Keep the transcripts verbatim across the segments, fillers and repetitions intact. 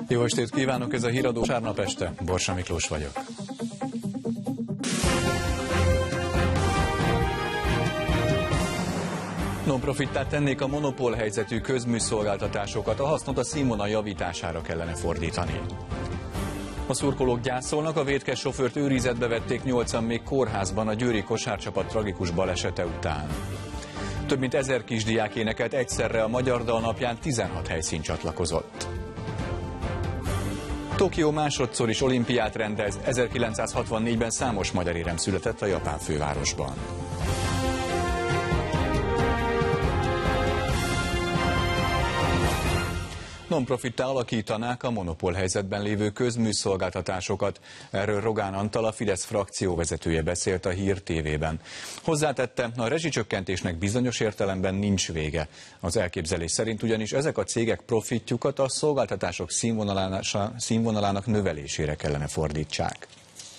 Jó estét kívánok, ez a Híradó vasárnap este. Borsa Miklós vagyok. Non-profittá tennék a monopól helyzetű közműszolgáltatásokat, a hasznot a színvonal javítására kellene fordítani. A szurkolók gyászolnak, a vétkes sofőrt őrizetbe vették, nyolcan még kórházban a győri kosárcsapat tragikus balesete után. Több mint ezer kisdiák énekelt egyszerre a Magyar Dal napján, tizenhat helyszín csatlakozott. Tokió másodszor is olimpiát rendez, ezerkilencszázhatvannégyben számos magyar érem született a japán fővárosban. Non-profittá alakítanák a monopól helyzetben lévő közműszolgáltatásokat. Erről Rogán Antal, a Fidesz frakció vezetője beszélt a Hír té vében. Hozzátette, a rezsicsökkentésnek bizonyos értelemben nincs vége. Az elképzelés szerint ugyanis ezek a cégek profitjukat a szolgáltatások színvonalának növelésére kellene fordítsák.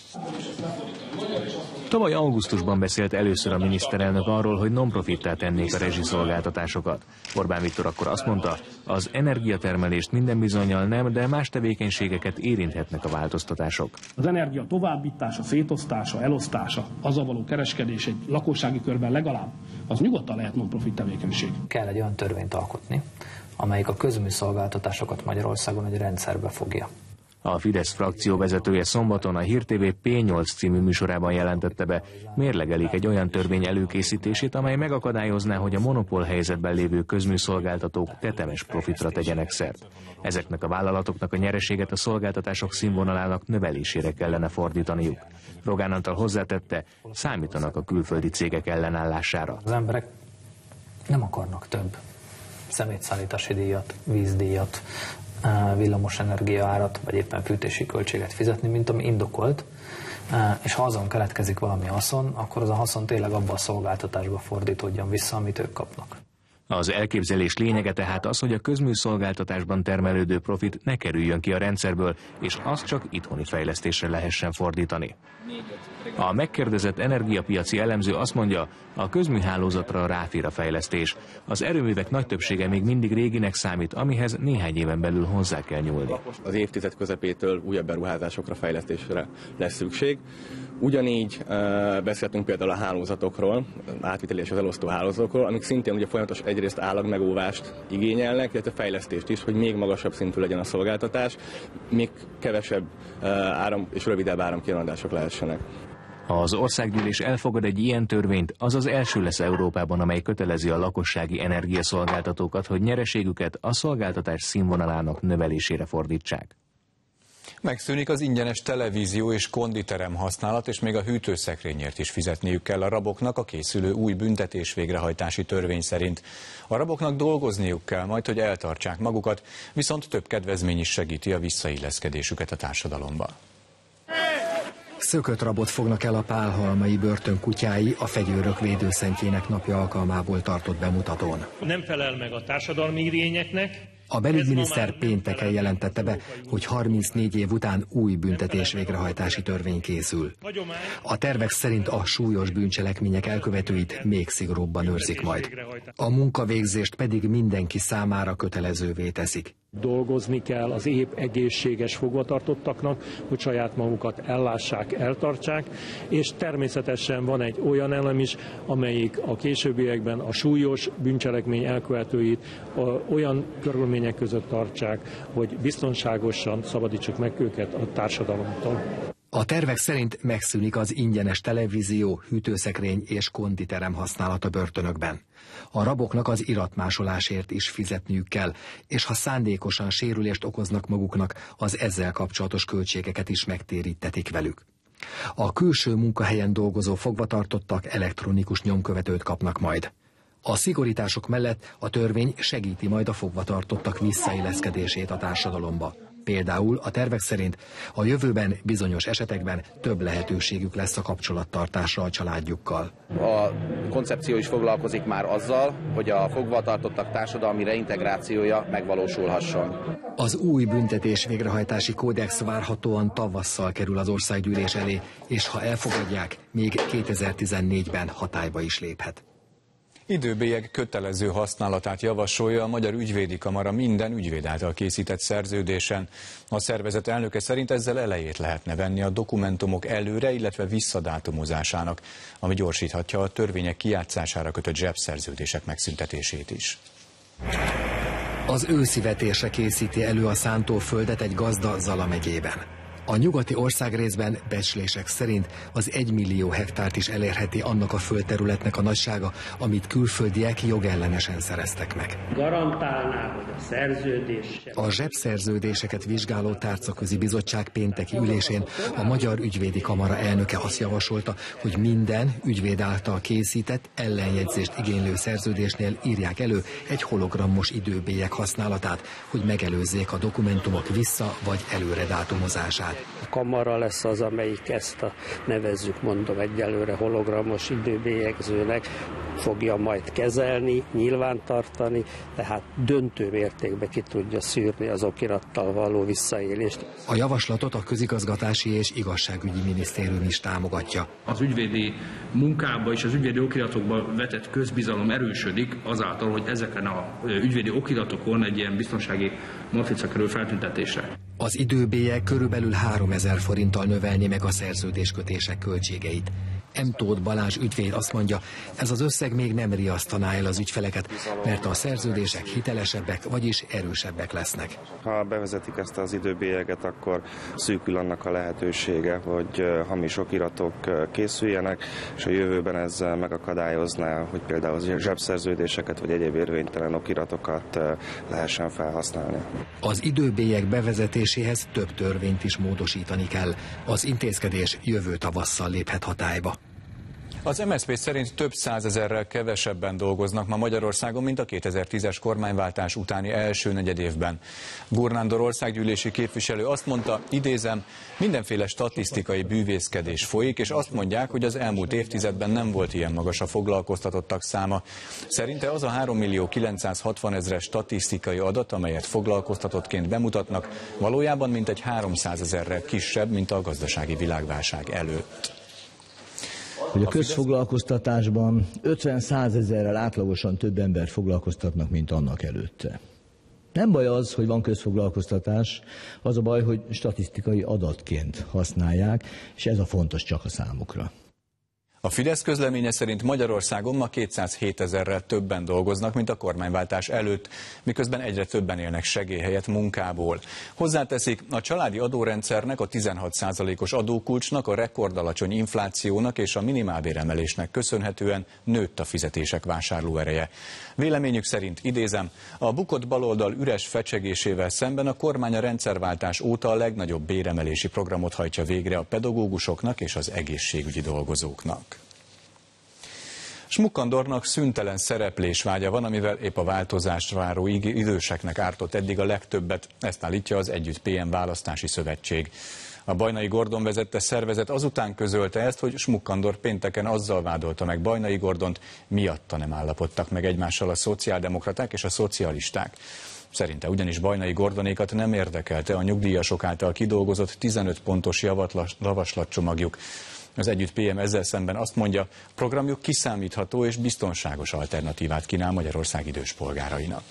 Tavaly augusztusban beszélt először a miniszterelnök arról, hogy non-profittá tennék a rezsiszolgáltatásokat. Orbán Viktor akkor azt mondta, az energiatermelést minden bizonnyal nem, de más tevékenységeket érinthetnek a változtatások. Az energia továbbítása, szétosztása, elosztása, azzal való kereskedés egy lakossági körben legalább, az nyugodtan lehet non-profit tevékenység. Kell egy olyan törvényt alkotni, amelyik a közműszolgáltatásokat Magyarországon egy rendszerbe fogja. A Fidesz frakció vezetője szombaton a Hír té vé P nyolc című műsorában jelentette be, mérlegelik egy olyan törvény előkészítését, amely megakadályozná, hogy a monopól helyzetben lévő közműszolgáltatók tetemes profitra tegyenek szert. Ezeknek a vállalatoknak a nyereséget a szolgáltatások színvonalának növelésére kellene fordítaniuk. Rogán Antal hozzátette, számítanak a külföldi cégek ellenállására. Az emberek nem akarnak több szemétszállítási díjat, vízdíjat, villamosenergia árat, vagy éppen fűtési költséget fizetni, mint ami indokolt, és ha azon keletkezik valami haszon, akkor az a haszon tényleg abba a szolgáltatásba fordítódjon vissza, amit ők kapnak. Az elképzelés lényege tehát az, hogy a közműszolgáltatásban termelődő profit ne kerüljön ki a rendszerből, és azt csak itthoni fejlesztésre lehessen fordítani. A megkérdezett energiapiaci elemző azt mondja, a közműhálózatra ráfér a fejlesztés. Az erőművek nagy többsége még mindig réginek számít, amihez néhány éven belül hozzá kell nyúlni. Az évtized közepétől újabb beruházásokra, fejlesztésre lesz szükség. Ugyanígy uh, beszéltünk például a hálózatokról, átviteli és az elosztó hálózatokról, amik szintén ugye folyamatos egyrészt állagmegóvást igényelnek, illetve fejlesztést is, hogy még magasabb szintű legyen a szolgáltatás, még kevesebb uh, áram és rövidebb áramkiramlások lehessenek. Ha az országgyűlés elfogad egy ilyen törvényt, az az első lesz Európában, amely kötelezi a lakossági energiaszolgáltatókat, hogy nyereségüket a szolgáltatás színvonalának növelésére fordítsák. Megszűnik az ingyenes televízió és konditerem használat, és még a hűtőszekrényért is fizetniük kell a raboknak a készülő új büntetés végrehajtási törvény szerint. A raboknak dolgozniuk kell majd, hogy eltartsák magukat, viszont több kedvezmény is segíti a visszailleszkedésüket a társadalomba. Szökött rabot fognak el a pálhalmai börtön kutyái a fegyőrök védőszentjének napja alkalmából tartott bemutatón. Nem felel meg a társadalmi igényeknek. A belügyminiszter pénteken jelentette be, hogy harmincnégy év után új büntetés végrehajtási törvény készül. A tervek szerint a súlyos bűncselekmények elkövetőit még szigorúbban őrzik majd. A munkavégzést pedig mindenki számára kötelezővé teszik. Dolgozni kell az épp egészséges fogvatartottaknak, hogy saját magukat ellássák, eltartsák, és természetesen van egy olyan elem is, amelyik a későbbiekben a súlyos bűncselekmény elkövetőit olyan körülmények között tartsák, hogy biztonságosan szabadítsuk meg őket a társadalomtól. A tervek szerint megszűnik az ingyenes televízió, hűtőszekrény és konditerem használat a börtönökben. A raboknak az iratmásolásért is fizetniük kell, és ha szándékosan sérülést okoznak maguknak, az ezzel kapcsolatos költségeket is megtérítetik velük. A külső munkahelyen dolgozó fogvatartottak elektronikus nyomkövetőt kapnak majd. A szigorítások mellett a törvény segíti majd a fogvatartottak visszailleszkedését a társadalomba. Például a tervek szerint a jövőben bizonyos esetekben több lehetőségük lesz a kapcsolattartásra a családjukkal. A koncepció is foglalkozik már azzal, hogy a fogvatartottak társadalmi reintegrációja megvalósulhasson. Az új büntetés végrehajtási kódex várhatóan tavasszal kerül az országgyűlés elé, és ha elfogadják, még kétezer-tizennégyben hatályba is léphet. Időbélyeg kötelező használatát javasolja a Magyar Ügyvédi Kamara minden ügyvéd által készített szerződésen. A szervezet elnöke szerint ezzel elejét lehetne venni a dokumentumok előre, illetve visszadátumozásának, ami gyorsíthatja a törvények kijátszására kötött zsebszerződések megszüntetését is. Az őszi vetésre készíti elő a szántóföldet egy gazda Zala megyében. A nyugati országrészben becslések szerint az egymillió hektárt is elérheti annak a földterületnek a nagysága, amit külföldiek jogellenesen szereztek meg. Garantálná, hogy a szerződés... A zsebszerződéseket vizsgáló tárcaközi bizottság pénteki ülésén a Magyar Ügyvédi Kamara elnöke azt javasolta, hogy minden ügyvéd által készített, ellenjegyzést igénylő szerződésnél írják elő egy hologrammos időbélyeg használatát, hogy megelőzzék a dokumentumok vissza- vagy előre dátumozását. A kamara lesz az, amelyik ezt a, nevezzük, mondom egyelőre hologramos időbélyegzőnek fogja majd kezelni, nyilvántartani, tehát döntő mértékben ki tudja szűrni az okirattal való visszaélést. A javaslatot a Közigazgatási és Igazságügyi Minisztérium is támogatja. Az ügyvédi munkába és az ügyvédi okiratokba vetett közbizalom erősödik azáltal, hogy ezeken a ügyvédi okiratokon egy ilyen biztonsági matrica kerül feltüntetésre. Az időbélyeg körülbelül háromezer forinttal növelni meg a szerződéskötések költségeit. M. Tóth Balázs ügyvéd azt mondja, ez az összeg még nem riasztaná el az ügyfeleket, mert a szerződések hitelesebbek, vagyis erősebbek lesznek. Ha bevezetik ezt az időbélyeget, akkor szűkül annak a lehetősége, hogy hamis okiratok készüljenek, és a jövőben ez megakadályozná, hogy például zsebszerződéseket vagy egyéb érvénytelen okiratokat lehessen felhasználni. Az időbélyeg bevezetéséhez több törvényt is módosítani kell. Az intézkedés jövő tavasszal léphet hatályba. Az em es zé pé szerint több százezerrel kevesebben dolgoznak ma Magyarországon, mint a kétezer-tízes kormányváltás utáni első negyedévben. Gurnándor országgyűlési képviselő azt mondta, idézem, mindenféle statisztikai bűvészkedés folyik, és azt mondják, hogy az elmúlt évtizedben nem volt ilyen magas a foglalkoztatottak száma. Szerinte az a három millió kilencszázhatvanezres statisztikai adat, amelyet foglalkoztatottként bemutatnak, valójában mintegy háromszázezerrel kisebb, mint a gazdasági világválság előtt. Hogy a közfoglalkoztatásban ötven-százezerrel átlagosan több embert foglalkoztatnak, mint annak előtte. Nem baj az, hogy van közfoglalkoztatás, az a baj, hogy statisztikai adatként használják, és ez a fontos csak a számukra. A Fidesz közleménye szerint Magyarországon ma kétszázhétezerrel többen dolgoznak, mint a kormányváltás előtt, miközben egyre többen élnek segély helyett munkából. Hozzáteszik, a családi adórendszernek, a tizenhat százalékos adókulcsnak, a rekordalacsony inflációnak és a minimálbéremelésnek köszönhetően nőtt a fizetések vásárlóereje. Véleményük szerint, idézem, a bukott baloldal üres fecsegésével szemben a kormány a rendszerváltás óta a legnagyobb béremelési programot hajtja végre a pedagógusoknak és az egészségügyi dolgozóknak. Smukkandornak szüntelen szereplésvágya van, amivel épp a változást váró időseknek ártott eddig a legtöbbet, ezt állítja az Együtt pé em választási szövetség. A Bajnai Gordon vezette szervezet azután közölte ezt, hogy Smukkandor pénteken azzal vádolta meg Bajnai Gordont, miatta nem állapodtak meg egymással a szociáldemokraták és a szocialisták. Szerinte ugyanis Bajnai Gordonékat nem érdekelte a nyugdíjasok által kidolgozott tizenöt pontos javaslatcsomagjuk. Az Együtt pé em ezzel szemben azt mondja, programjuk kiszámítható és biztonságos alternatívát kínál Magyarország idős polgárainak.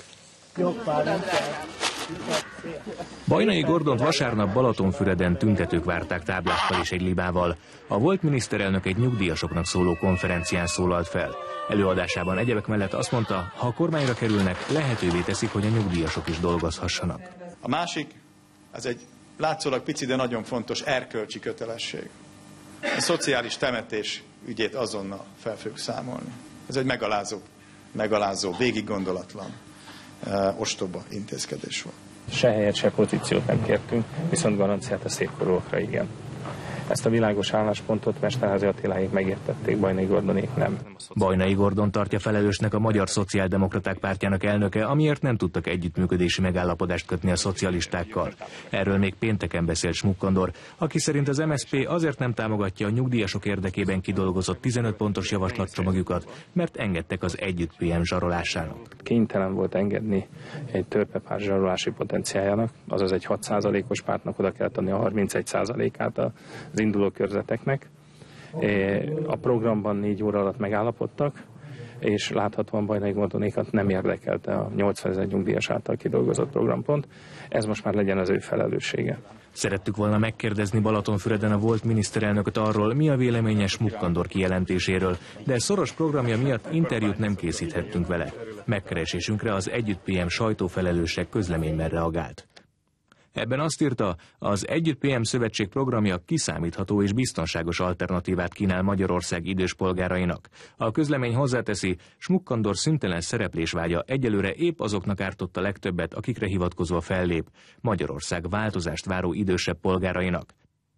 Bajnai Gordont vasárnap Balatonfüreden tüntetők várták táblákkal és egy libával. A volt miniszterelnök egy nyugdíjasoknak szóló konferencián szólalt fel. Előadásában egyebek mellett azt mondta, ha a kormányra kerülnek, lehetővé teszik, hogy a nyugdíjasok is dolgozhassanak. A másik, ez egy látszólag pici, de nagyon fontos erkölcsi kötelesség. A szociális temetés ügyét azonnal fel fogjuk számolni. Ez egy megalázó, megalázó, végig gondolatlan, uh, ostoba intézkedés volt. Se helyet, se pozíciót nem kértünk, viszont garanciát a szépkorúakra igen. Ezt a világos álláspontot Mesterházy Attiláék megértették, Bajnai Gordonék nem. Bajnai Gordon tartja felelősnek a Magyar Szociáldemokraták Pártjának elnöke, amiért nem tudtak együttműködési megállapodást kötni a szocialistákkal. Erről még pénteken beszélt Smukkandor, aki szerint az em es zé pé azért nem támogatja a nyugdíjasok érdekében kidolgozott tizenöt pontos javaslatcsomagjukat, mert engedtek az Együtt pé em zsarolásának. Kénytelen volt engedni egy törpepárt zsarolási potenciáljának, azaz egy hat százalékos pártnak oda kellett adni a harmincegy százalékát az induló körzeteknek. A programban négy óra alatt megállapodtak, és láthatóan Bajnai Gordonékat nem érdekelte a nyolcvanezer nyugdíjas által kidolgozott programpont. Ez most már legyen az ő felelőssége. Szerettük volna megkérdezni Balatonfüreden a volt miniszterelnököt arról, mi a véleménye Schmuck-Andor kijelentéséről, de szoros programja miatt interjút nem készíthettünk vele. Megkeresésünkre az Együtt pé em sajtófelelősek közleményben reagált. Ebben azt írta, az Együtt pé em szövetség programja kiszámítható és biztonságos alternatívát kínál Magyarország idős polgárainak. A közlemény hozzáteszi, Schmuck-Andor szüntelen szereplésvágya egyelőre épp azoknak ártotta legtöbbet, akikre hivatkozva fellép, Magyarország változást váró idősebb polgárainak.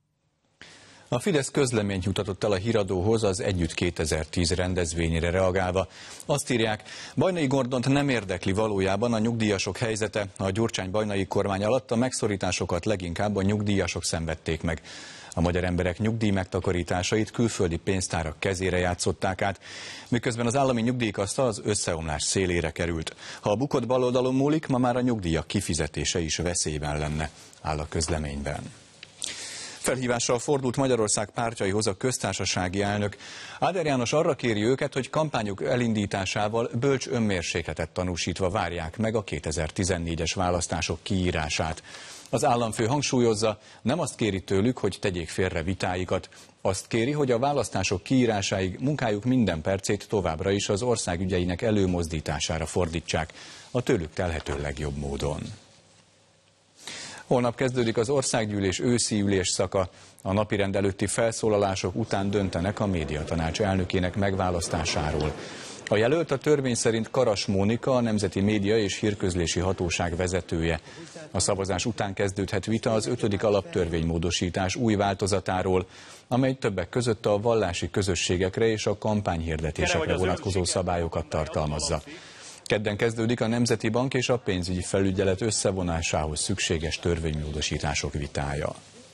A Fidesz közleményt jutatott el a híradóhoz az Együtt kétezer-tíz rendezvényére reagálva. Azt írják, Bajnai Gordont nem érdekli valójában a nyugdíjasok helyzete. A Gyurcsány-Bajnai kormány alatt a megszorításokat leginkább a nyugdíjasok szenvedték meg. A magyar emberek nyugdíj megtakarításait külföldi pénztárak kezére játszották át, miközben az állami nyugdíjkassa az összeomlás szélére került. Ha a bukott baloldalon múlik, ma már a nyugdíjak kifizetése is veszélyben lenne, áll a közleményben. Felhívással fordult Magyarország pártjaihoz a köztársasági elnök. Áder János arra kéri őket, hogy kampányuk elindításával bölcs önmérsékletet tanúsítva várják meg a kétezer-tizennégyes választások kiírását. Az államfő hangsúlyozza, nem azt kéri tőlük, hogy tegyék félre vitáikat. Azt kéri, hogy a választások kiírásáig munkájuk minden percét továbbra is az ország ügyeinek előmozdítására fordítsák, a tőlük telhető legjobb módon. Holnap kezdődik az országgyűlés őszi ülésszaka. A napirend előtti felszólalások után döntenek a médiatanács elnökének megválasztásáról. A jelölt a törvény szerint Karas Mónika, a Nemzeti Média és Hírközlési Hatóság vezetője. A szavazás után kezdődhet vita az ötödik alaptörvénymódosítás új változatáról, amely többek között a vallási közösségekre és a kampányhirdetésekre vonatkozó szabályokat tartalmazza. Kedden kezdődik a Nemzeti Bank és a pénzügyi felügyelet összevonásához szükséges törvénymódosítások vitája.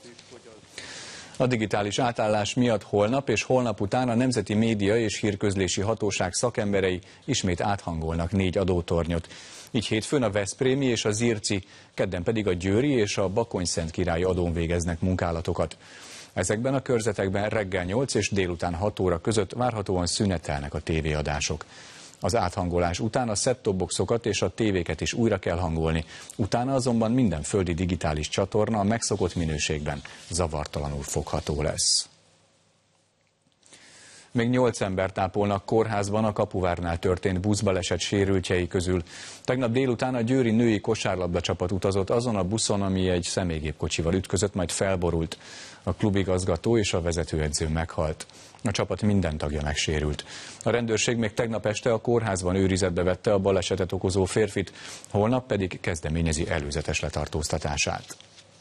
A digitális átállás miatt holnap és holnap után a Nemzeti Média és Hírközlési Hatóság szakemberei ismét áthangolnak négy adótornyot. Így hétfőn a veszprémi és a zirci, kedden pedig a győri és a Bakony-Szentkirályi adón végeznek munkálatokat. Ezekben a körzetekben reggel nyolc és délután hat óra között várhatóan szünetelnek a tévéadások. Az áthangolás után a set-top boxokat és a tévéket is újra kell hangolni, utána azonban minden földi digitális csatorna a megszokott minőségben zavartalanul fogható lesz. Még nyolc embert ápolnak kórházban a Kapuvárnál történt buszbaleset sérültjei közül. Tegnap délután a győri női kosárlabda csapat utazott azon a buszon, ami egy személygépkocsival ütközött, majd felborult. A klubigazgató és a vezetőedző meghalt. A csapat minden tagja megsérült. A rendőrség még tegnap este a kórházban őrizetbe vette a balesetet okozó férfit, holnap pedig kezdeményezi előzetes letartóztatását.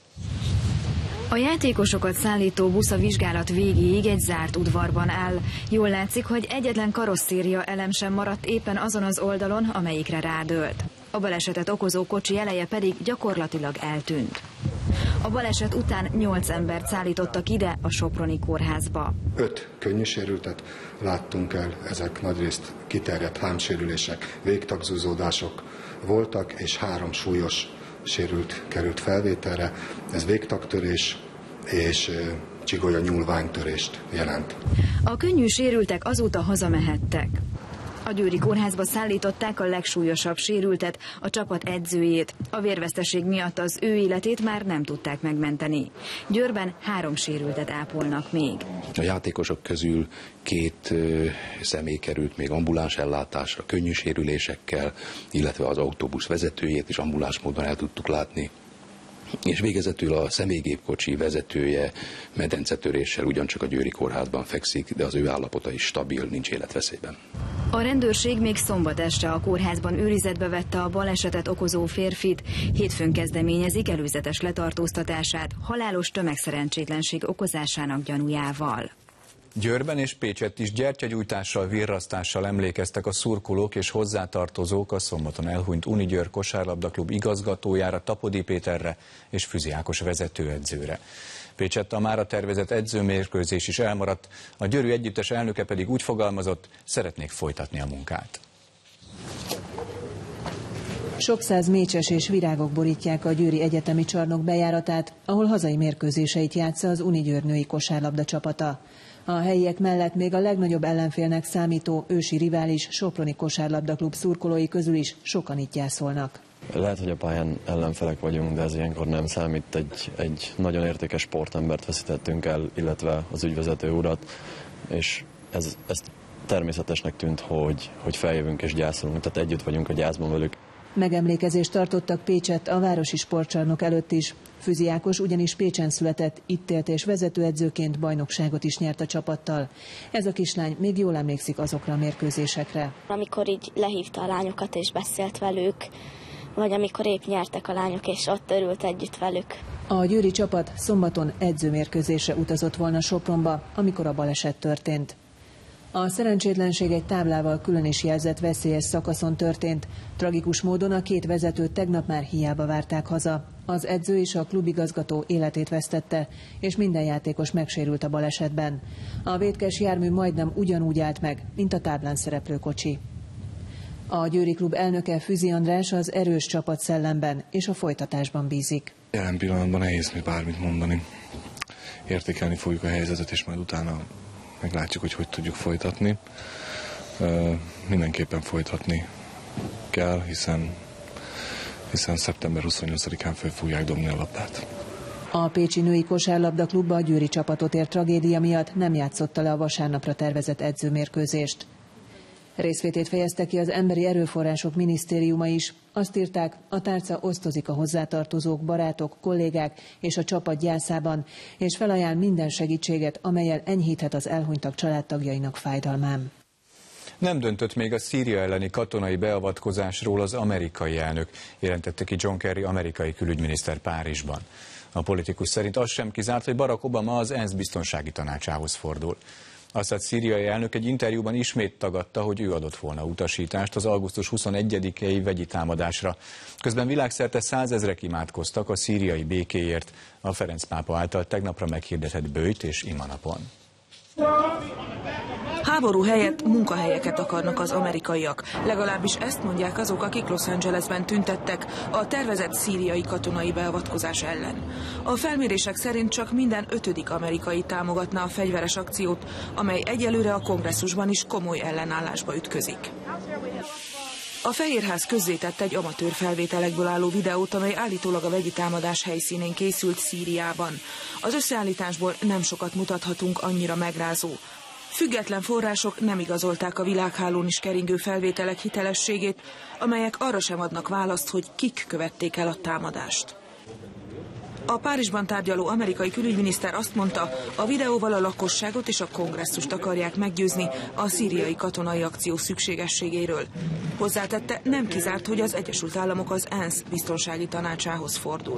A játékosokat szállító busz a vizsgálat végéig egy zárt udvarban áll. Jól látszik, hogy egyetlen karosszéria elem sem maradt éppen azon az oldalon, amelyikre rádőlt. A balesetet okozó kocsi eleje pedig gyakorlatilag eltűnt. A baleset után nyolc embert szállítottak ide a soproni kórházba. Öt könnyű sérültet láttunk el, ezek nagyrészt kiterjedt hámsérülések, végtagzúzódások voltak, és három súlyos sérült került felvételre. Ez végtagtörés és csigolya nyúlványstörést jelent. A könnyű sérültek azóta hazamehettek. A győri kórházba szállították a legsúlyosabb sérültet, a csapat edzőjét. A vérveszteség miatt az ő életét már nem tudták megmenteni. Győrben három sérültet ápolnak még. A játékosok közül két ö, személy került még ambuláns ellátásra, könnyű sérülésekkel, illetve az autóbusz vezetőjét is ambuláns módon el tudtuk látni. És végezetül a személygépkocsi vezetője medencetöréssel ugyancsak a győri kórházban fekszik, de az ő állapota is stabil, nincs életveszélyben. A rendőrség még szombat este a kórházban őrizetbe vette a balesetet okozó férfit. Hétfőn kezdeményezik előzetes letartóztatását halálos tömegszerencsétlenség okozásának gyanújával. Győrben és Pécsett is gyertyagyújtással, virrasztással emlékeztek a szurkolók és hozzátartozók a szombaton elhunyt Unigyőr kosárlabdaklub igazgatójára, Tapodi Péterre és Füzi Ákos vezetőedzőre. Pécsett a mára tervezett edzőmérkőzés is elmaradt, a győri együttes elnöke pedig úgy fogalmazott, szeretnék folytatni a munkát. Sok száz mécses és virágok borítják a győri egyetemi csarnok bejáratát, ahol hazai mérkőzéseit játsza az Unigyőr női kosárlabda csapata. A helyiek mellett még a legnagyobb ellenfélnek számító ősi rivális Soproni Kosárlabdaklub szurkolói közül is sokan itt gyászolnak. Lehet, hogy a pályán ellenfelek vagyunk, de ez ilyenkor nem számít. Egy, egy nagyon értékes sportembert veszítettünk el, illetve az ügyvezető urat, és ez, ez természetesnek tűnt, hogy, hogy feljövünk és gyászolunk, tehát együtt vagyunk a gyászban velük. Megemlékezést tartottak Pécsett a városi sportcsarnok előtt is. Füzi Ákos ugyanis Pécsen született, itt élt és vezetőedzőként bajnokságot is nyert a csapattal. Ez a kislány még jól emlékszik azokra a mérkőzésekre. Amikor így lehívta a lányokat és beszélt velük, vagy amikor épp nyertek a lányok és ott örült együtt velük. A győri csapat szombaton edzőmérkőzésre utazott volna Sopronba, amikor a baleset történt. A szerencsétlenség egy táblával külön is jelzett veszélyes szakaszon történt. Tragikus módon a két vezetőt tegnap már hiába várták haza. Az edző és a klubigazgató életét vesztette, és minden játékos megsérült a balesetben. A vétkes jármű majdnem ugyanúgy állt meg, mint a táblán szereplő kocsi. A Győri klub elnöke Füzi András az erős csapat szellemben és a folytatásban bízik. Jelen pillanatban nehéz mi bármit mondani. Értékelni fogjuk a helyzetet, és majd utána meglátjuk, hogy hogy tudjuk folytatni. Mindenképpen folytatni kell, hiszen, hiszen szeptember huszonnyolcadikán föl fogják dobni a labdát. A pécsi női kosárlabdaklubba a győri csapatot ért tragédia miatt nem játszotta le a vasárnapra tervezett edzőmérkőzést. Részvétét fejezte ki az Emberi Erőforrások Minisztériuma is. Azt írták, a tárca osztozik a hozzátartozók, barátok, kollégák és a csapat gyászában, és felajánl minden segítséget, amellyel enyhíthet az elhunytak családtagjainak fájdalmán. Nem döntött még a Szíria elleni katonai beavatkozásról az amerikai elnök, jelentette ki John Kerry amerikai külügyminiszter Párizsban. A politikus szerint az sem kizárt, hogy Barack Obama az ENSZ biztonsági tanácsához fordul. Assad szíriai elnök egy interjúban ismét tagadta, hogy ő adott volna utasítást az augusztus huszonegyedikei vegyi támadásra. Közben világszerte százezrek imádkoztak a szíriai békéért a Ferenc pápa által tegnapra meghirdetett böjt és imanapon. Háború helyett munkahelyeket akarnak az amerikaiak. Legalábbis ezt mondják azok, akik Los Angelesben tüntettek a tervezett szíriai katonai beavatkozás ellen. A felmérések szerint csak minden ötödik amerikai támogatná a fegyveres akciót, amely egyelőre a kongresszusban is komoly ellenállásba ütközik. A Fehérház közzétett egy amatőr felvételekből álló videót, amely állítólag a vegyi támadás helyszínén készült Szíriában. Az összeállításból nem sokat mutathatunk, annyira megrázó. Független források nem igazolták a világhálón is keringő felvételek hitelességét, amelyek arra sem adnak választ, hogy kik követték el a támadást. A Párizsban tárgyaló amerikai külügyminiszter azt mondta, a videóval a lakosságot és a kongresszust akarják meggyőzni a szíriai katonai akció szükségességéről. Hozzátette, nem kizárt, hogy az Egyesült Államok az ENSZ biztonsági tanácsához fordul.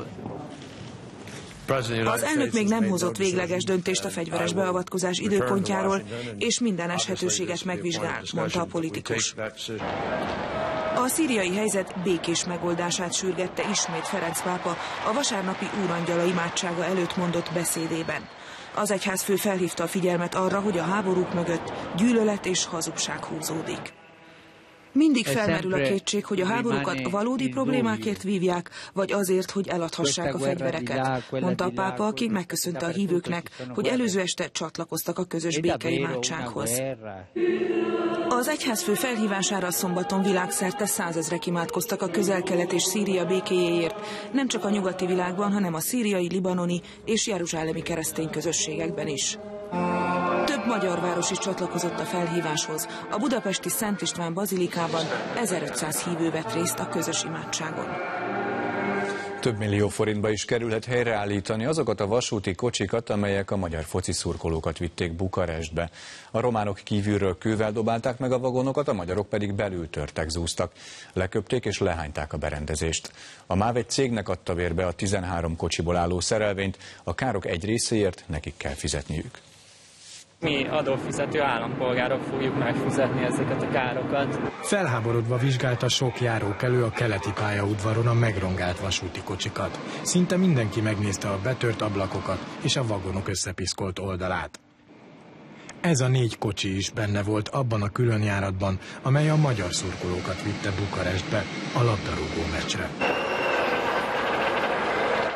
Az elnök még nem hozott végleges döntést a fegyveres beavatkozás időpontjáról, és minden eshetőséget megvizsgál, mondta a politikus. A szíriai helyzet békés megoldását sürgette ismét Ferenc pápa a vasárnapi úrangyala imádsága előtt mondott beszédében. Az egyházfő felhívta a figyelmet arra, hogy a háborúk mögött gyűlölet és hazugság húzódik. Mindig felmerül a kétség, hogy a háborúkat valódi problémákért vívják, vagy azért, hogy eladhassák a fegyvereket, mondta a pápa, aki megköszönte a hívőknek, hogy előző este csatlakoztak a közös békeimádsághoz. Az egyházfő felhívására szombaton világszerte százezrek imádkoztak a Közel-Kelet és Szíria békéjéért, nem csak a nyugati világban, hanem a szíriai, libanoni és jeruzsálemi keresztény közösségekben is. Több magyar város is csatlakozott a felhíváshoz. A budapesti Szent István bazilikában ezerötszáz hívő vett részt a közös imádságon. Több millió forintba is kerülhet helyreállítani azokat a vasúti kocsikat, amelyek a magyar foci szurkolókat vitték Bukarestbe. A románok kívülről kővel dobálták meg a vagonokat, a magyarok pedig belül törtek, zúztak. Leköpték és lehányták a berendezést. A MÁV egy cégnek adta bérbe a tizenhárom kocsiból álló szerelvényt, a károk egy részéért nekik kell fizetniük. Mi adófizető állampolgárok fogjuk megfizetni ezeket a károkat. Felháborodva vizsgálta sok járókelő a keleti pályaudvaron a megrongált vasúti kocsikat. Szinte mindenki megnézte a betört ablakokat és a vagonok összepiszkolt oldalát. Ez a négy kocsi is benne volt abban a különjáratban, amely a magyar szurkolókat vitte Bukarestbe a labdarúgó meccsre.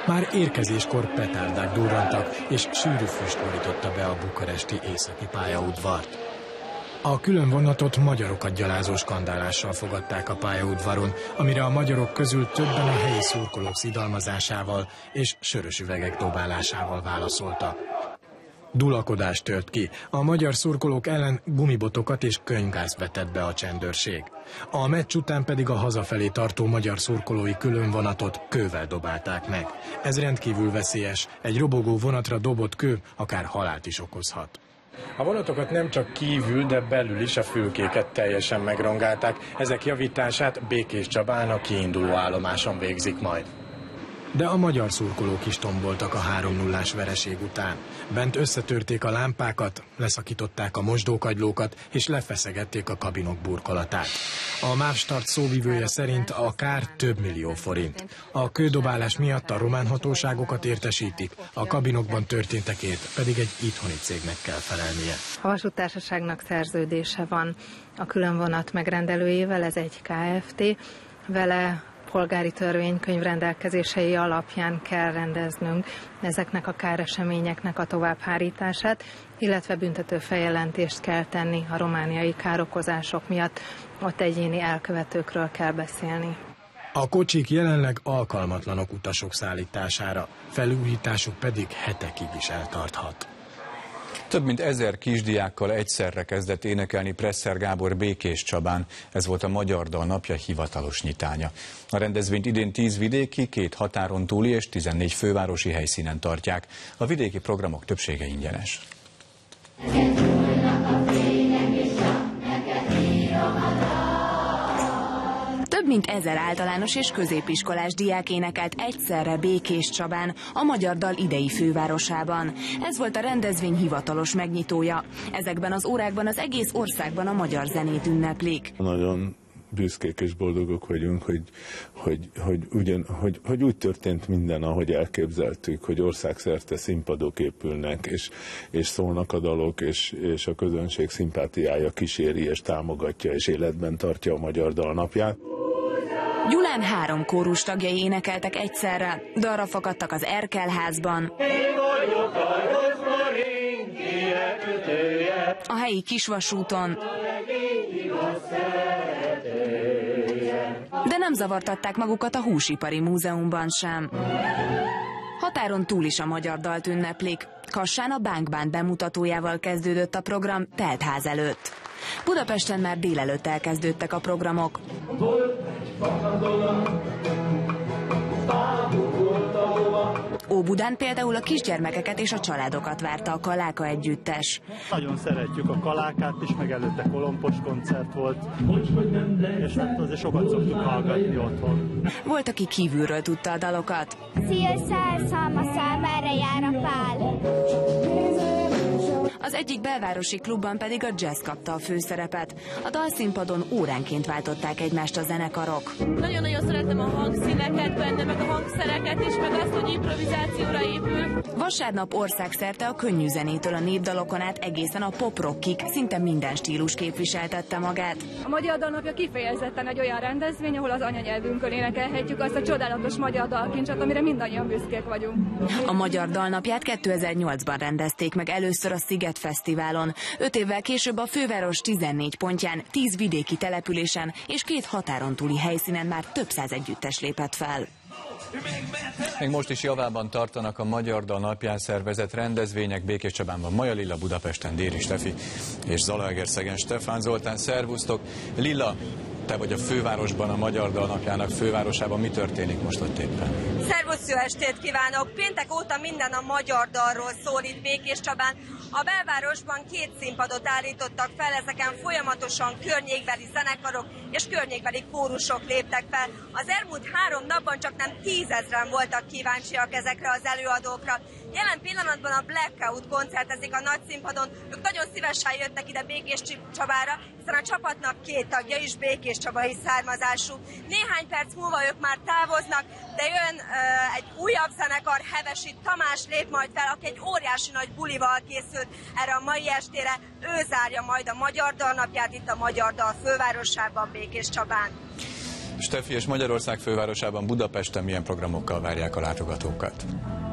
Már érkezéskor petárdák durrantak, és sűrű füst borította be a bukaresti északi pályaudvart. A külön vonatot magyarokat gyalázó skandálással fogadták a pályaudvaron, amire a magyarok közül többen a helyi szurkolók szidalmazásával és sörös üvegek dobálásával válaszoltak. Dulakodás tört ki. A magyar szurkolók ellen gumibotokat és könyvgázt vetett be a csendőrség. A meccs után pedig a hazafelé tartó magyar szurkolói különvonatot kővel dobálták meg. Ez rendkívül veszélyes. Egy robogó vonatra dobott kő akár halált is okozhat. A vonatokat nem csak kívül, de belül is a fülkéket teljesen megrongálták. Ezek javítását Békés Csabán a kiinduló állomáson végzik majd. De a magyar szurkolók is tomboltak a három nullás vereség után. Bent összetörték a lámpákat, leszakították a mosdókagylókat és lefeszegették a kabinok burkolatát. A Mávstart szóvivője szerint a kár több millió forint. A kődobálás miatt a román hatóságokat értesítik, a kabinokban történtekért pedig egy itthoni cégnek kell felelnie. A vasúttársaságnak szerződése van a különvonat megrendelőjével, ez egy ká ef té, vele polgári törvénykönyv rendelkezései alapján kell rendeznünk ezeknek a káreseményeknek a továbbhárítását, illetve büntető feljelentést kell tenni a romániai károkozások miatt, ott egyéni elkövetőkről kell beszélni. A kocsik jelenleg alkalmatlanok utasok szállítására, felújításuk pedig hetekig is eltarthat. Több mint ezer kisdiákkal egyszerre kezdett énekelni Presser Gábor Békés Csabán. Ez volt a Magyar Dal Napja hivatalos nyitánya. A rendezvényt idén tíz vidéki, két határon túli és tizennégy fővárosi helyszínen tartják. A vidéki programok többsége ingyenes. Több mint ezer általános és középiskolás diák énekelt egyszerre Békés Csabán, a Magyar Dal idei fővárosában. Ez volt a rendezvény hivatalos megnyitója. Ezekben az órákban az egész országban a magyar zenét ünneplik. Nagyon büszkék és boldogok vagyunk, hogy, hogy, hogy, ugyan, hogy, hogy úgy történt minden, ahogy elképzeltük, hogy országszerte színpadok épülnek, és, és szólnak a dalok, és, és a közönség szimpátiája kíséri, és támogatja, és életben tartja a Magyar Dal Napját. Gyulán három kórus tagjai énekeltek egyszerre, dalra fakadtak az Erkelházban, a helyi Kisvasúton, de nem zavartatták magukat a Húsipari Múzeumban sem. Határon túl is a magyar dalt ünneplik. Kassán a Bánkbánt bemutatójával kezdődött a program teltház előtt. Budapesten már délelőtt elkezdődtek a programok. Óbudán például a kisgyermekeket és a családokat várta a Kaláka együttes. Nagyon szeretjük a Kalákát is, meg előtte Kolompos koncert volt, és azért sokat szoktuk hallgatni otthon. Volt, aki kívülről tudta a dalokat. Szia, szál, szalma, szál, merre jár a pál? Az egyik belvárosi klubban pedig a jazz kapta a főszerepet. A dalszínpadon óránként váltották egymást a zenekarok. Nagyon-nagyon szeretem a hangszíneket benne, meg a hangszereket is, meg azt, hogy improvizációra épül. Vasárnap országszerte a könnyű zenétől a népdalokon át egészen a pop-rockig szinte minden stílus képviseltette magát. A Magyar Dal Napja kifejezetten egy olyan rendezvény, ahol az anyanyelvünkön énekelhetjük azt a csodálatos magyar dalkincset, amire mindannyian büszkék vagyunk. A Magyar Dal Napját kétezer-nyolcban rendezték meg először a Sziget Fesztiválon. Öt évvel később a főváros tizennégy pontján, tíz vidéki településen és két határon túli helyszínen már több száz együttes lépett fel. Még most is javában tartanak a Magyar Dal Napján szervezett rendezvények. Békés Csabánban Maja Lilla, Budapesten Déri Stefi és Zalaegerszegen Stefán Zoltán. Szervusztok! Lilla, te vagy a fővárosban, a Magyar Dal Napjának fővárosában. Mi történik most ott éppen? Szervusz, jó estét kívánok! Péntek óta minden a magyar dalról szól itt Békés Csabán. A belvárosban két színpadot állítottak fel, ezeken folyamatosan környékbeli zenekarok és környékbeli kórusok léptek fel. Az elmúlt három napban csak nem tízezren voltak kíváncsiak ezekre az előadókra. Jelen pillanatban a Blackout koncertezik a nagy színpadon. Ők nagyon szívesen jöttek ide Békés Csabára, hiszen a csapatnak két tagja is békés csabai származású. Néhány perc múlva ők már távoznak, de jön uh, egy újabb zenekar, Hevesi Tamás lép majd fel, aki egy óriási nagy bulival készült erre a mai estére. Ő zárja majd a Magyar Dal Napját itt a Magyar Dal fővárosában, Békés Csabán. Steffi, és Magyarország fővárosában, Budapesten milyen programokkal várják a látogatókat?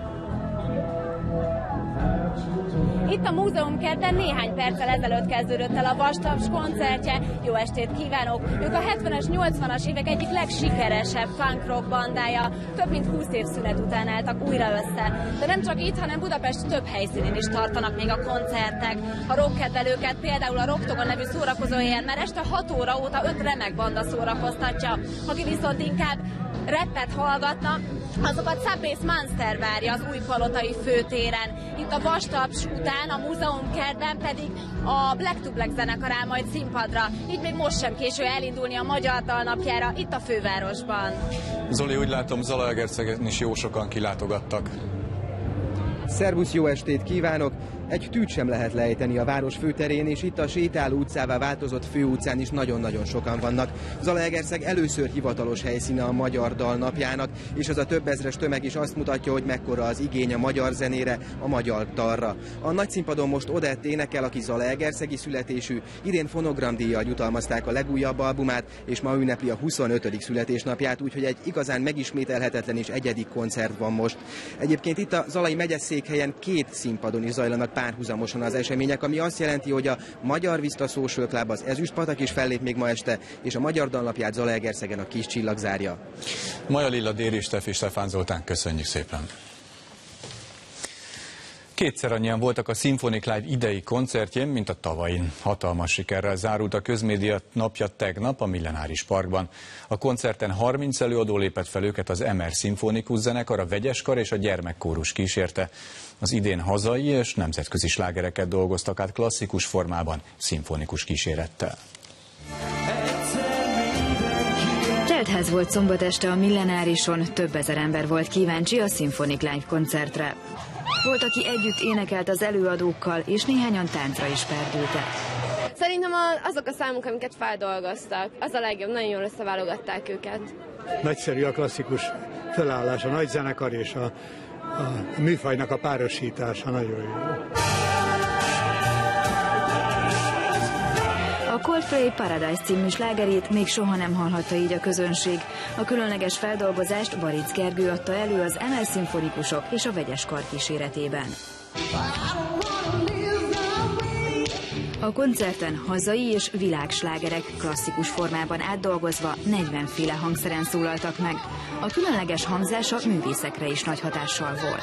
Itt a múzeumkertben néhány perccel ezelőtt kezdődött el a Vastaps koncertje. Jó estét kívánok! Ők a hetvenes, nyolcvanas évek egyik legsikeresebb punk rock bandája. Több mint húsz év szünet után álltak újra össze. De nem csak itt, hanem Budapest több helyszínén is tartanak még a koncertek. A rockkedvelőket például a Rocktogon nevű szórakozóhelyen már este hat óra óta öt remek banda szórakoztatja. Aki viszont inkább rappet hallgatna, azokat Subway's Monster várja az Újpalotai főtéren. Itt a Vastaps után, a múzeumkertben pedig a Black to Black zenekar áll majd színpadra. Így még most sem késő elindulni a Magyar Dalnapjára itt a fővárosban. Zoli, úgy látom, Zalaegerszegen is jó sokan kilátogattak. Szervusz, jó estét kívánok! Egy tűt sem lehet lejteni a város főterén, és itt a sétáló utcává változott főutcán is nagyon-nagyon sokan vannak. Zalaegerszeg először hivatalos helyszíne a Magyar Dalnapjának, és az a több ezres tömeg is azt mutatja, hogy mekkora az igény a magyar zenére, a magyar dalra. A nagyszínpadon most Odett énekel, aki zalaegerszegi születésű, idén fonogramdíjjal jutalmazták a legújabb albumát, és ma ünnepli a huszonötödik születésnapját, úgyhogy egy igazán megismételhetetlen és egyedi koncert van most. Egyébként itt a Zalai megyeszékhelyen két színpadon is zajlanak párhuzamosan az események, ami azt jelenti, hogy a Magyar Vista Social Club, az Ezüstpatak is fellép még ma este, és a Magyar Dalnapját Zalaegerszegen a Kis Csillag zárja. Maja Lilla, Déri Steffi, Stefán Zoltán, köszönjük szépen! Kétszer annyian voltak a Symphonic Live idei koncertjén, mint a tavain. Hatalmas sikerrel zárult a közmédia napja tegnap a Millenáris Parkban. A koncerten harminc előadó lépett fel, őket az Emer Szimfonikus zenekar, a Vegyeskar és a Gyermekkórus kísérte. Az idén hazai és nemzetközi slágereket dolgoztak át klasszikus formában, szimfonikus kísérettel. Teltház volt szombat este a Millenárison, több ezer ember volt kíváncsi a Symphonic Live koncertre. Volt, aki együtt énekelt az előadókkal, és néhányan táncra is perdültek. Szerintem azok a számok, amiket feldolgoztak, az a legjobb, nagyon jól összeválogatták őket. Nagyszerű a klasszikus felállás, a nagy zenekar és a, a műfajnak a párosítása nagyon jó. A Coldplay Paradise című slágerét még soha nem hallhatta így a közönség. A különleges feldolgozást Baric Gergő adta elő az Emer szimfonikusok és a Vegyeskar kíséretében. A koncerten hazai és világslágerek klasszikus formában átdolgozva negyvenféle hangszeren szólaltak meg. A különleges hangzása művészekre is nagy hatással volt.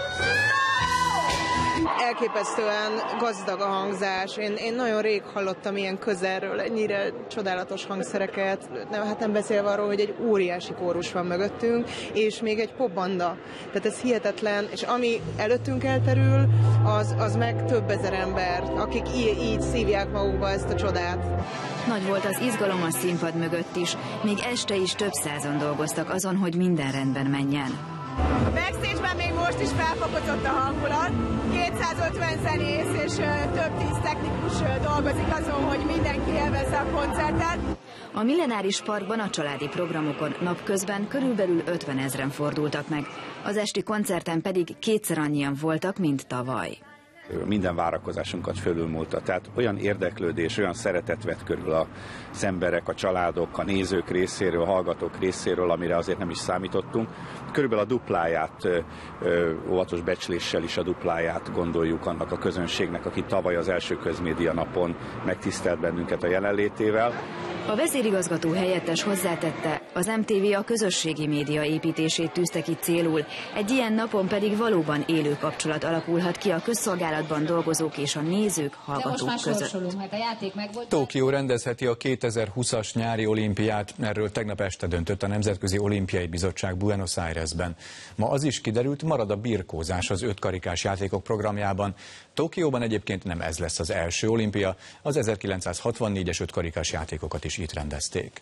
Elképesztően gazdag a hangzás. Én, én nagyon rég hallottam ilyen közelről ennyire csodálatos hangszereket. Nem, hát nem beszélve arról, hogy egy óriási kórus van mögöttünk, és még egy popbanda. Tehát ez hihetetlen, és ami előttünk elterül, az, az meg több ezer ember, akik így, így szívják magukba ezt a csodát. Nagy volt az izgalom a színpad mögött is. Még este is több százan dolgoztak azon, hogy minden rendben menjen. A backstage-ben még most is felfokozott a hangulat. kétszázötven zenész és több tíz technikus dolgozik azon, hogy mindenki élvezze a koncertet. A Millenáris Parkban a családi programokon napközben körülbelül ötvenezren fordultak meg. Az esti koncerten pedig kétszer annyian voltak, mint tavaly. Minden várakozásunkat fölülmúlta. Tehát olyan érdeklődés, olyan szeretet vett körül az emberek, a családok, a nézők részéről, a hallgatók részéről, amire azért nem is számítottunk. Körülbelül a dupláját, óvatos becsléssel is a dupláját gondoljuk annak a közönségnek, aki tavaly az első közmédia napon megtisztelt bennünket a jelenlétével. A vezérigazgató helyettes hozzátette, az em té vé a közösségi média építését tűzte ki célul, egy ilyen napon pedig valóban élő kapcsolat alakulhat ki a közszolgálatban dolgozók és a nézők, hallgatók között. Tokió rendezheti a kétezer-húszas nyári olimpiát, erről tegnap este döntött a Nemzetközi Olimpiai Bizottság Buenos Airesben. Ma az is kiderült, marad a birkózás az ötkarikás játékok programjában. Tokióban egyébként nem ez lesz az első olimpia, az ezerkilencszázhatvannégyes ötkarikás játékokat is itt rendezték.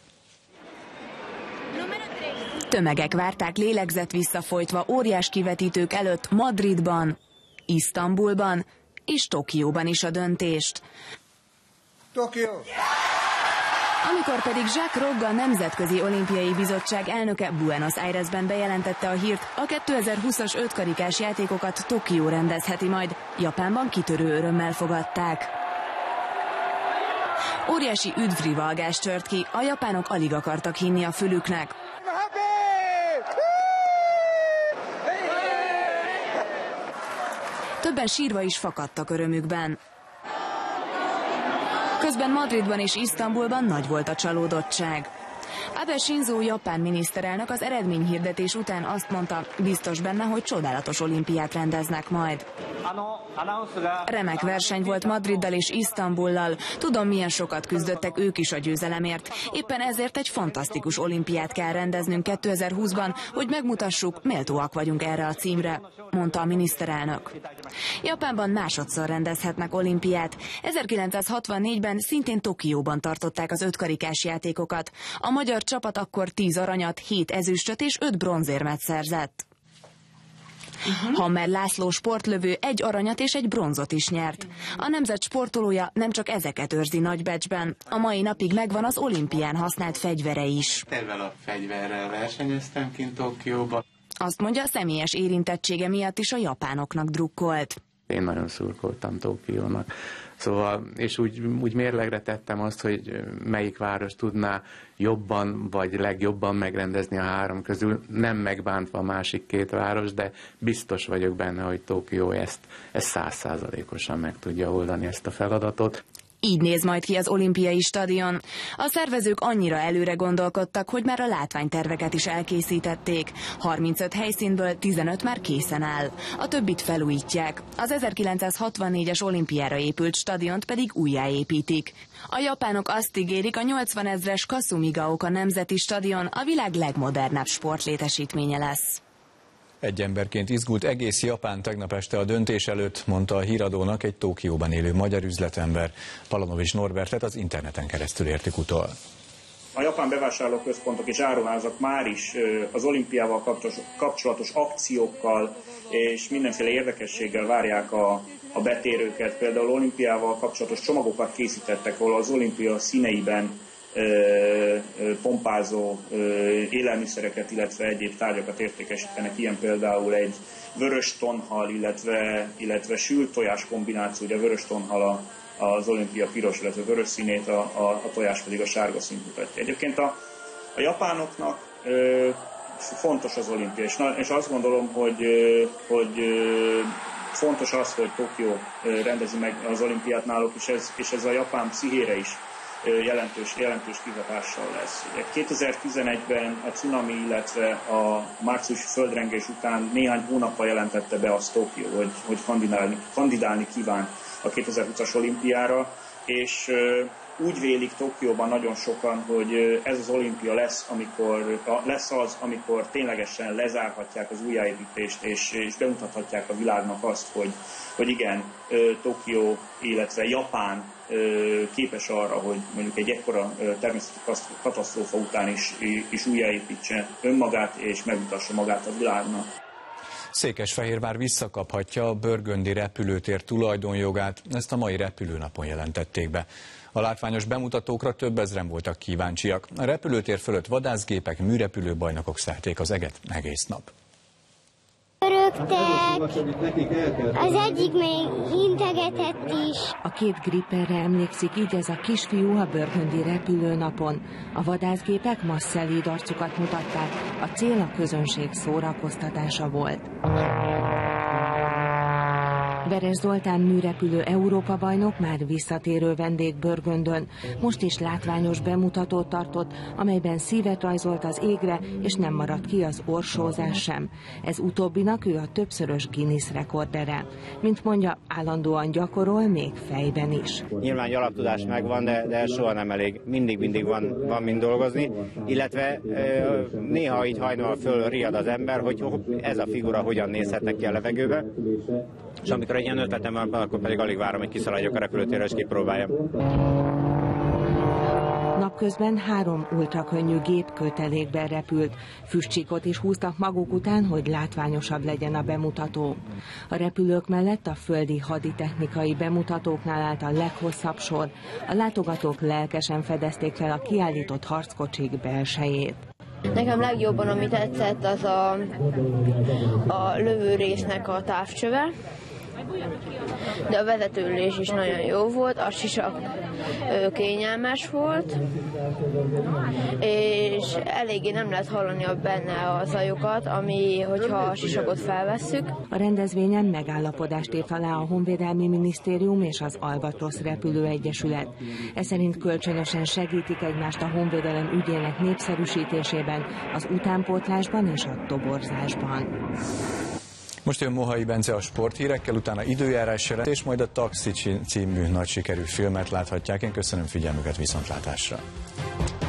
Tömegek várták lélegzet visszafolytva óriás kivetítők előtt Madridban, Isztambulban és Tokióban is a döntést. Tokió! Amikor pedig Jacques Rogge, a Nemzetközi Olimpiai Bizottság elnöke Buenos Airesben bejelentette a hírt, a kétezer-húszas ötkarikás játékokat Tokió rendezheti majd, Japánban kitörő örömmel fogadták. Óriási üdvrivalgás tört ki, a japánok alig akartak hinni a fülüknek. Többen sírva is fakadtak örömükben. Közben Madridban és Isztambulban nagy volt a csalódottság. Abe Shinzo japán miniszterelnök az eredményhirdetés után azt mondta, biztos benne, hogy csodálatos olimpiát rendeznek majd. Remek verseny volt Madriddal és Isztambullal. Tudom, milyen sokat küzdöttek ők is a győzelemért. Éppen ezért egy fantasztikus olimpiát kell rendeznünk kétezer-húszban, hogy megmutassuk, méltóak vagyunk erre a címre, mondta a miniszterelnök. Japánban másodszor rendezhetnek olimpiát. ezerkilencszázhatvannégyben szintén Tokióban tartották az ötkarikás játékokat. A magyar csapat akkor tíz aranyat, hét ezüstöt és öt bronzérmet szerzett. Uh-huh. Hammer László sportlövő egy aranyat és egy bronzot is nyert. A nemzet sportolója nem csak ezeket őrzi nagybecsben. A mai napig megvan az olimpián használt fegyvere is. Ezzel a fegyverrel versenyeztem kint Tokióba. Azt mondja, a személyes érintettsége miatt is a japánoknak drukkolt. Én nagyon szurkoltam Tokiónak. Szóval, és úgy, úgy mérlegre tettem azt, hogy melyik város tudná jobban vagy legjobban megrendezni a három közül, nem megbántva a másik két város, de biztos vagyok benne, hogy Tokió ezt száz százalékosan meg tudja oldani ezt a feladatot. Így néz majd ki az olimpiai stadion. A szervezők annyira előre gondolkodtak, hogy már a látványterveket is elkészítették. harmincöt helyszínből tizenöt már készen áll. A többit felújítják. Az ezerkilencszázhatvannégyes olimpiára épült stadiont pedig újjáépítik. A japánok azt ígérik, a nyolcvanezres Kasumigaoka nemzeti stadion a világ legmodernebb sportlétesítménye lesz. Egy emberként izgult egész Japán tegnap este a döntés előtt, mondta a híradónak egy Tokióban élő magyar üzletember. Palanovics Norbertet az interneten keresztül értik utol. A japán bevásárlóközpontok és áruházak már is az olimpiával kapcsolatos akciókkal és mindenféle érdekességgel várják a, a betérőket. Például olimpiával kapcsolatos csomagokat készítettek, ahol az olimpia színeiben pompázó élelmiszereket, illetve egyéb tárgyakat értékesítenek, ilyen például egy vörös tonhal, illetve, illetve sült tojás kombináció, ugye a vörös tonhal az olimpia piros, illetve vörös színét, a, a, a tojás pedig a sárga színt mutatja. Egyébként a, a japánoknak ö, fontos az olimpia, és, és azt gondolom, hogy, ö, hogy ö, fontos az, hogy Tokió rendezi meg az olimpiát náluk, és ez, és ez a japán pszichére is jelentős, jelentős kihatással lesz. Ugye kétezer-tizenegyben a cunami, illetve a márciusi földrengés után néhány hónappal jelentette be azt Tokió, hogy, hogy kandidálni, kandidálni kíván a kétezer-húszas olimpiára, és úgy vélik Tokióban nagyon sokan, hogy ez az olimpia lesz, amikor, lesz az, amikor ténylegesen lezárhatják az újjáépítést, és, és bemutathatják a világnak azt, hogy, hogy igen, Tokió, illetve Japán képes arra, hogy mondjuk egy ekkora természeti katasztrófa után is, is újjáépítse önmagát, és megmutassa magát a világnak. Székesfehérvár visszakaphatja a Burgundy repülőtér tulajdonjogát, ezt a mai repülőnapon jelentették be. A látványos bemutatókra több ezren voltak kíváncsiak. A repülőtér fölött vadászgépek, műrepülőbajnokok szerték az eget egész nap. Rögtek, az egyik még integetett is. A két gripperre emlékszik így ez a kisfiú a Burgundy repülőnapon. A vadászgépek masszelíd arcukat mutatták, a cél a közönség szórakoztatása volt. Veres Zoltán műrepülő Európa-bajnok már visszatérő vendég Burgundön. Most is látványos bemutatót tartott, amelyben szívet rajzolt az égre, és nem maradt ki az orsózás sem. Ez utóbbinak ő a többszörös Guinness rekordere. Mint mondja, állandóan gyakorol, még fejben is. Nyilván egy alaptudás megvan, de, de soha nem elég. Mindig-mindig van, van mind dolgozni, illetve néha így hajnal föl riad az ember, hogy ez a figura hogyan nézhetnek ki a levegőbe. És amikor egy ilyen ötletem van, akkor pedig alig várom, hogy kiszaladjak a repülőtérre, és kipróbáljam. Napközben három ultrakönnyű gép kötelékben repült. Füstcsíkot is húztak maguk után, hogy látványosabb legyen a bemutató. A repülők mellett a földi haditechnikai bemutatóknál állt a leghosszabb sor. A látogatók lelkesen fedezték fel a kiállított harckocsik belsejét. Nekem legjobban, ami tetszett, az a, a lövőrésznek a távcsöve, de a vezetőülés is nagyon jó volt, a sisak kényelmes volt, és eléggé nem lehet hallani a benne a zajokat, ami, hogyha a sisakot felvesszük. A rendezvényen megállapodást ért alá a Honvédelmi Minisztérium és az Albatrosz Repülőegyesület. Ez szerint kölcsönösen segítik egymást a honvédelem ügyének népszerűsítésében, az utánpótlásban és a toborzásban. Most jön Mohai Bence a sporthírekkel, utána időjárás jelentés, majd a Taxi című nagy sikerű filmet láthatják. Én köszönöm figyelmüket, viszontlátásra!